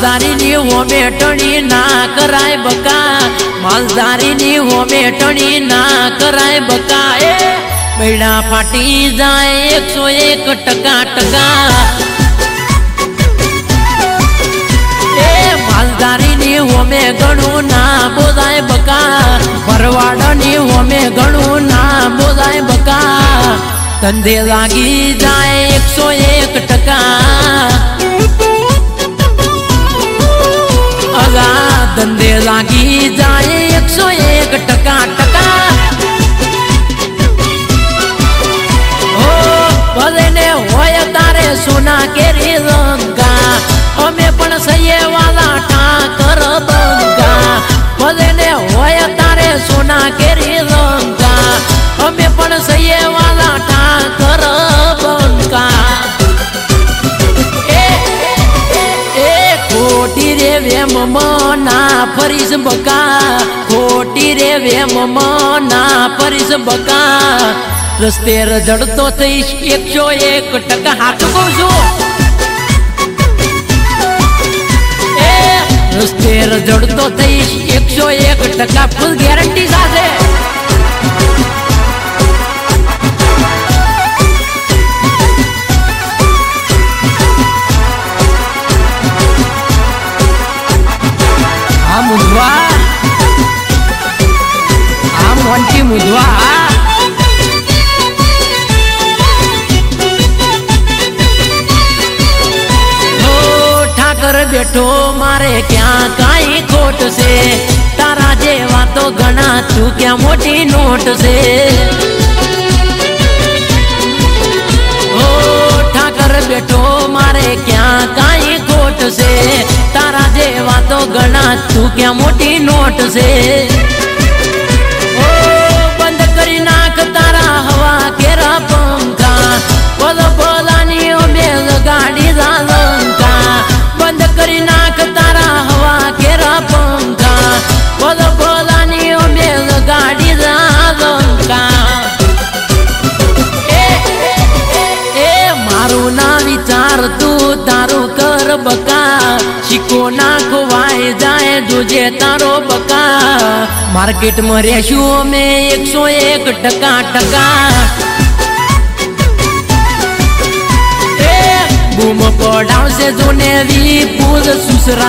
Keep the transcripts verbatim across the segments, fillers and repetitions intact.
मालदारी नी हो बेटणी ना कराय बका, मालदारी नी हो बेटणी ना कराय बका। ए बेड़ा फाटी जाए एक सौ एक टका टका। ए मालदारी नी हो में गणु ना बोजाय बका, भरवाड़ नी हो में गणु ना बोजाय बका। धंधे लागी जाए एक सौ एक टका, अगा धंधे लागी जाए एक सौ एक टका टका। ओ भले ने होय तारे सोना केरी रंगा, अमे पण सये वाला ठाकर बंगा। भले ने होय तारे सोना केरी रंगा, अमे पण सये वाला ठाकर बंगा। खोटी रे वेम मना फरीस बका, खोटी रे वेम मना फरीस बका। रस्ते रजड़तो थईश एक सौ एक टका हाथ कहूं ए रस्ते रजड़तो थईश एक सौ एक टका फुल गारंटी साथे। मुद्वा आम वंटी मुद्वा हो ठाकर बेठो मारे क्या काई खोट से, तारा जेवा तो गणा तू क्या मोटी नोट से। हो ठाकर बेठो मारे क्या काई खोट से, तारा जेवा तो गणा तू क्या मोटी नोट से। ओ बंद करी नाक तारा हवा केरा पंखा, बोल बोलानी मेल गाड़ी लंका। बंद करी नाक तारा हवा केरा पंखा, बोल बोलानी मेल गाड़ी लंका। ए ए मारू ना विचार तू तारू कर बका, शिको ना खुवाए जाए तुझे तारो बका। मार्केट में रेशियो में एक सौ एक टका टका। ए बूम पड़ाव से जोने भी पूज सुसरा,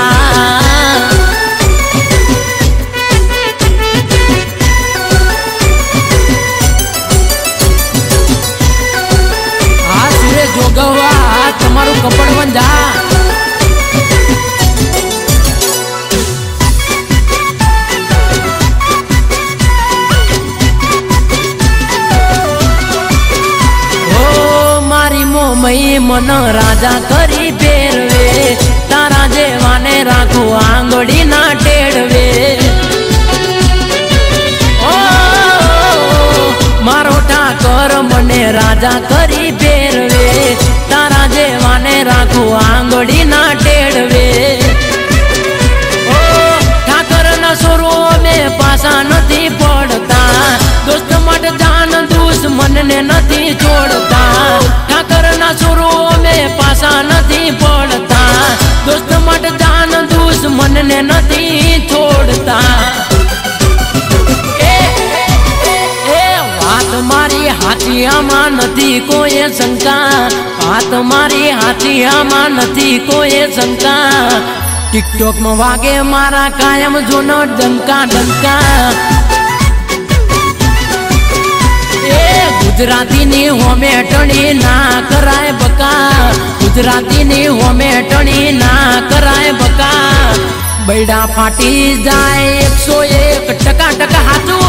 आ सूर्य जोगवा तमारू कपड़ बन जा। मई मन राजा करी फेरवे, तारा जेवाने राखो आंगड़ी ना टेड़वे। ओ मारो ठाकर मने राजा करी फेरवे, तारा जेवाने राखो आंगड़ी ना टेड़वे। ओ ठाकर ना सोरो में पासा नहीं पड़ता, दोस्त मट जान दुश्मन ने नहीं छोड़ता। ठाकर ना शुरू में पासा नहीं पड़ता, दोस्त मट जान दुश्मन ने नहीं छोड़ता। ए, ए, ए बात मारी हाथिया मां नहीं कोई शंका, बात मारी हाथिया मां नहीं कोई शंका। टिकटॉक में वागे मारा कायम जोनो डंका डंका। गुजराती नी हो मेटणी ना कराय बका, गुजराती नी हो मेटणी ना कराय बका। बैड़ा फाटी जाए एक सौ एक टका टका हाथू।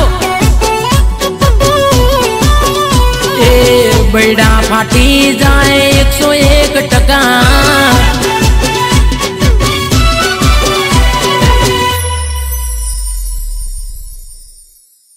ए बैड़ा फाटी जाए एक सौ एक टका।